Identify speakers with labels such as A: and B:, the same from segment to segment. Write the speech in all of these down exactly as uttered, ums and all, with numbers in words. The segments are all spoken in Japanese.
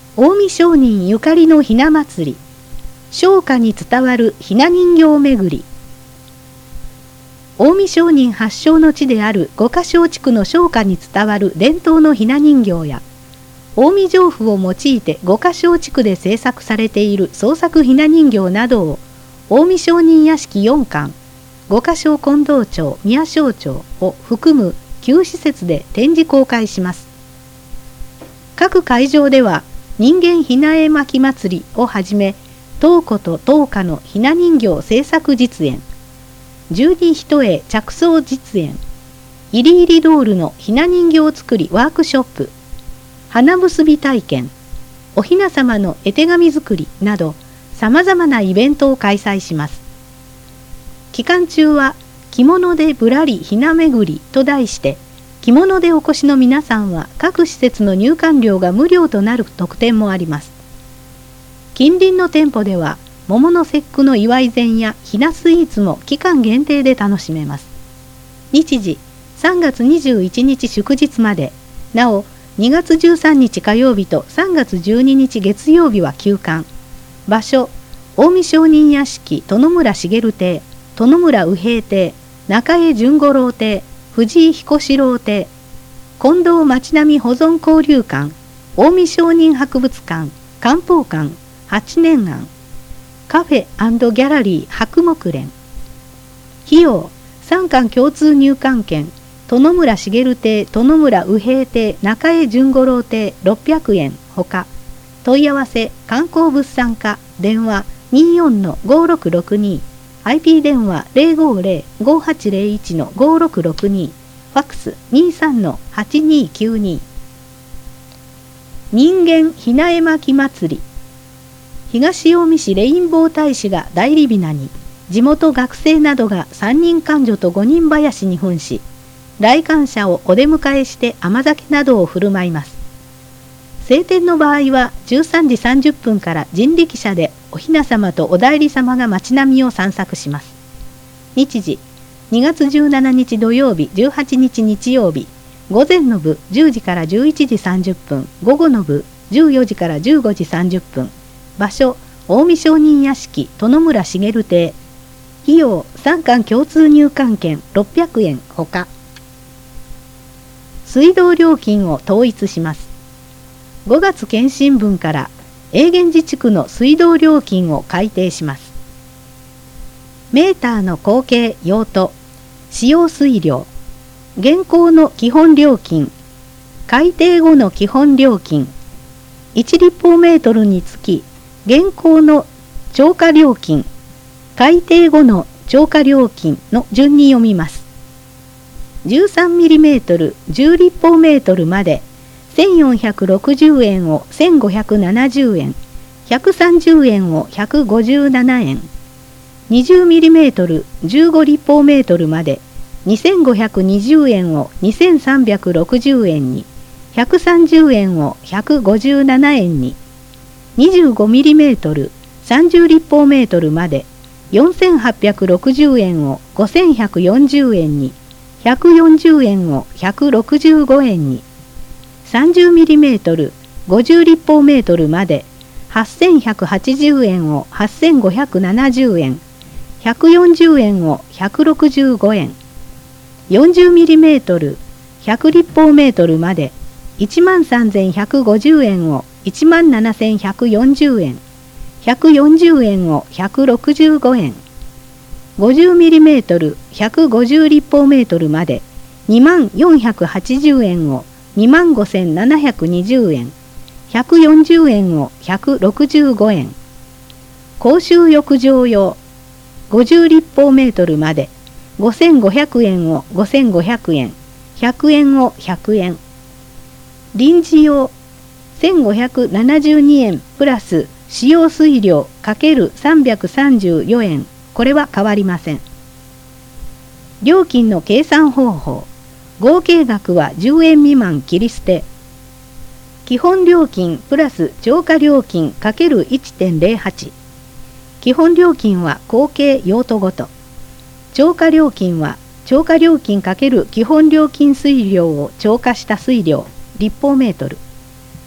A: 近江商人ゆかりのひな祭り、商家に伝わるひな人形巡り。近江商人発祥の地である五箇庄地区の商家に伝わる伝統のひな人形や、近江上布を用いて五箇庄地区で制作されている創作ひな人形などを、近江商人屋敷よんかん、五箇庄近藤町、宮庄町を含むきゅう施設で展示公開します。各会場では、人間ひな絵巻祭りをはじめ、東湖と東華のひな人形制作実演、十二一重着想実演、いりいりドールのひな人形作りワークショップ、花結び体験、おひなさまの絵手紙作りなど、さまざまなイベントを開催します。期間中は、着物でぶらりひな巡りと題して、着物でお越しの皆さんは各施設の入館料が無料となる特典もあります。近隣の店舗では桃の節句の祝い膳やひなスイーツも期間限定で楽しめます。日時さんがつにじゅういちにち祝日まで、なおにがつじゅうさんにち火曜日とさんがつじゅうににち月曜日は休館。場所近江商人屋敷殿村茂邸、殿村右平邸、中江淳五郎邸、藤井彦四郎邸、近藤町並保存交流館、近江商人博物館、漢方館、八年庵、カフェ&ギャラリー博木連。費用、三館共通入館券、殿村茂邸、殿村右平邸、中江淳五郎邸ろっぴゃくえんほか、問い合わせ、観光物産課、電話 にじゅうよんのごろくろくに、アイピー 電話 ゼロごゼロ ごはちゼロいちのごろくろくに、ファックス にじゅうさんのはちにきゅうに。人間ひな絵巻祭り。東近江市レインボー大使が代理雛に、地元学生などがさんにん官女とごにん囃子に扮し、来館者をお出迎えして甘酒などを振る舞います。晴天の場合はじゅうさんじさんじゅっぷんから人力車でおひなさまとお内裏様が街並みを散策します。日時にがつじゅうしちにち土曜日、じゅうはちにち日曜日、午前の部じゅうじからじゅういちじさんじゅっぷん、午後の部じゅうよじからじゅうごじさんじゅっぷん。場所近江商人屋敷殿村茂邸。費用三館共通入館券ろっぴゃくえんほか。水道料金を統一します。ごがつ検針分から永源寺地区の水道料金を改定します。メーターの合計用途、使用水量、現行の基本料金、改定後の基本料金、いち立方メートルにつき現行の超過料金、改定後の超過料金の順に読みます。じゅうさんミリメートル、じゅう立方メートルまでせんよんひゃくろくじゅうえんをせんごひゃくななじゅうえん、ひゃくさんじゅうえんをひゃくごじゅうななえん、にじゅうミリメートル、じゅうご立方メートルまでにせんごひゃくにじゅうえんをにせんさんびゃくろくじゅうえんに、ひゃくさんじゅうえんをひゃくごじゅうななえんに、にじゅうごミリメートル、さんじゅう立方メートルまでよんせんはっぴゃくろくじゅうえんをごせんひゃくよんじゅうえんに、ひゃくよんじゅうえんをひゃくろくじゅうごえんに、さんじゅうミリメートル、ごじゅう立方メートルまではっせんひゃくはちじゅうえんをはっせんごひゃくななじゅうえん、ひゃくよんじゅうえんをひゃくろくじゅうごえん、よんじゅうミリメートル、ひゃく立方メートルまでいちまんさんぜんひゃくごじゅうえんをいちまんななせんひゃくよんじゅうえん、ひゃくよんじゅうえんをひゃくろくじゅうごえん、ごじゅうミリメートル、ひゃくごじゅう立方メートルまでにまんよんひゃくはちじゅうえんをにまんごせんななひゃくにじゅうえん、ひゃくよんじゅうえんをひゃくろくじゅうごえん、公衆浴場用ごじゅう立方メートルまでごせんごひゃくえんをごせんごひゃくえん、ひゃくえんをひゃくえん、臨時用せんごひゃくななじゅうにえんプラス使用水量 ×さんびゃくさんじゅうよえん、これは変わりません。料金の計算方法、合計額はじゅうえん未満切り捨て。基本料金プラス超過料金 ×いってんゼロはち。基本料金は合計用途ごと。超過料金は超過料金×基本料金水量を超過した水量、立方メートル。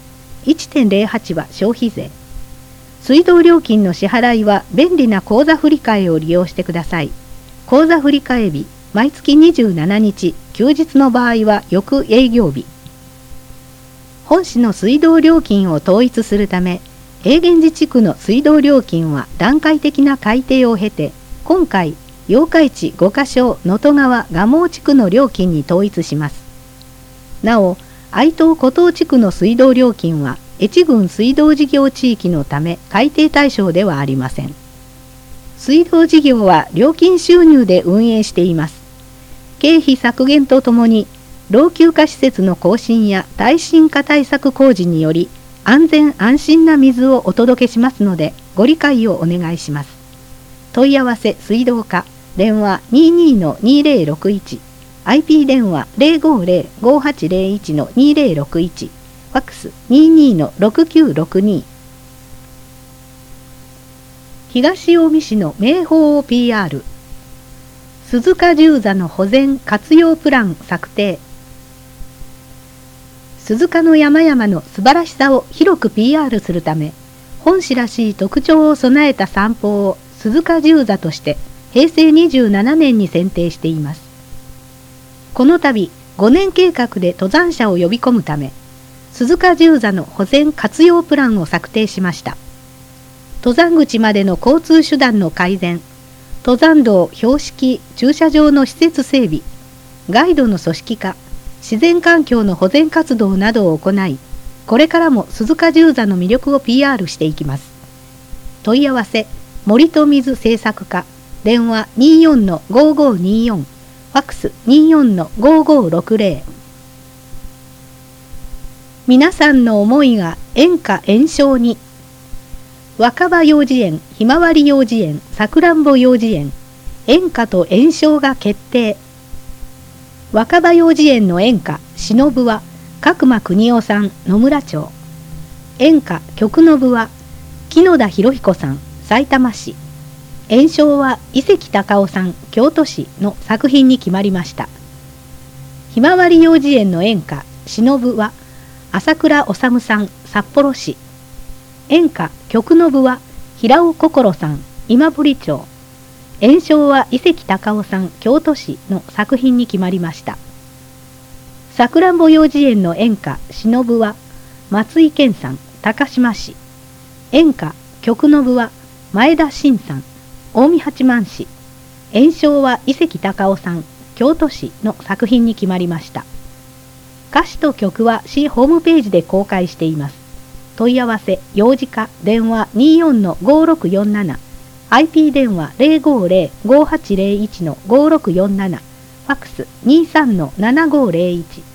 A: いってんゼロはち は消費税。水道料金の支払いは便利な口座振替を利用してください。口座振替日、毎月にじゅうしちにち、休日の場合は翌営業日。本市の水道料金を統一するため、永源寺地区の水道料金は段階的な改定を経て、今回、八日市五箇所能登川蒲生地区の料金に統一します。なお、愛東古東地区の水道料金は、越郡水道事業地域のため改定対象ではありません。水道事業は料金収入で運営しています。経費削減とともに、老朽化施設の更新や耐震化対策工事により、安全安心な水をお届けしますので、ご理解をお願いします。問い合わせ水道課、電話 にじゅうにのにせんろくじゅういち、アイピー 電話 ゼロごゼロ ごはちゼロいちのにせんろくじゅういち、ファックス にじゅうにのろくきゅうろくに。東近江市の名宝を ピーアール。鈴鹿十座の保全活用プラン策定。鈴鹿の山々の素晴らしさを広く ピーアール するため、本市らしい特徴を備えた散歩を鈴鹿十座としてへいせいにじゅうななねんに選定しています。この度ごねん計画で登山者を呼び込むため、鈴鹿十座の保全活用プランを策定しました。登山口までの交通手段の改善、登山道標識駐車場の施設整備、ガイドの組織化、自然環境の保全活動などを行い、これからも鈴鹿十座の魅力を ピーアール していきます。問い合わせ、森と水製作課、電話 にじゅうよんのごごによん、ファックス にじゅうよんのごごろくゼロ。皆さんの思いが演歌演唱に。若葉幼稚園、ひまわり幼稚園、さくらんぼ幼稚園、演歌と演唱が決定。若葉幼稚園の演歌、しのぶは、角間邦夫さん、野村町。演歌、曲の部は、木野田博彦さん、さいたま市。演唱は、伊関隆夫さん、京都市の作品に決まりました。ひまわり幼稚園の演歌、しのぶは、朝倉治さん、札幌市。演歌、曲の部は、平尾心さん、今治町。演唱は伊関隆夫さん、京都市の作品に決まりました。さくらんぼ幼稚園の演歌、しのぶは、松井健さん、高島市。演歌、曲の部は、前田真さん、近江八幡市。演唱は伊関隆夫さん、京都市の作品に決まりました。歌詞と曲は市ホームページで公開しています。問い合わせ、幼児課、電話 にじゅうよんのごろくよんなな、アイピー 電話 ゼロごゼロ ごはちゼロいちのごろくよんなな、ファックス にじゅうさんのななごゼロいち。